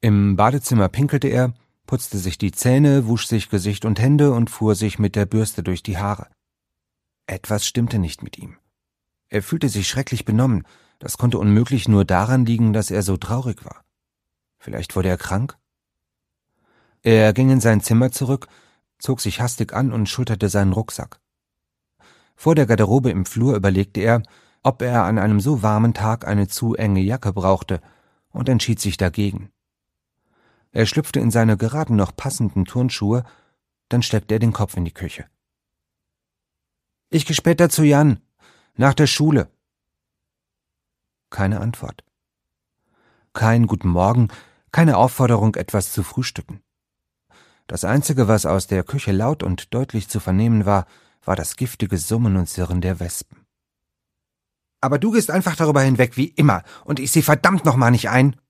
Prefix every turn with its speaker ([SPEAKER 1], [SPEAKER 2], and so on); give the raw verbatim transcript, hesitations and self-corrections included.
[SPEAKER 1] Im Badezimmer pinkelte er, putzte sich die Zähne, wusch sich Gesicht und Hände und fuhr sich mit der Bürste durch die Haare. Etwas stimmte nicht mit ihm. Er fühlte sich schrecklich benommen. Das konnte unmöglich nur daran liegen, dass er so traurig war. Vielleicht wurde er krank? Er ging in sein Zimmer zurück, zog sich hastig an und schulterte seinen Rucksack. Vor der Garderobe im Flur überlegte er, ob er an einem so warmen Tag eine zu enge Jacke brauchte, und entschied sich dagegen. Er schlüpfte in seine gerade noch passenden Turnschuhe, dann steckte er den Kopf in die Küche. »Ich geh später zu Jan, nach der Schule.« Keine Antwort. Kein Guten Morgen, keine Aufforderung, etwas zu frühstücken. Das Einzige, was aus der Küche laut und deutlich zu vernehmen war, war das giftige Summen und Sirren der Wespen. »Aber du gehst einfach darüber hinweg wie immer, und ich seh verdammt noch mal nicht ein«,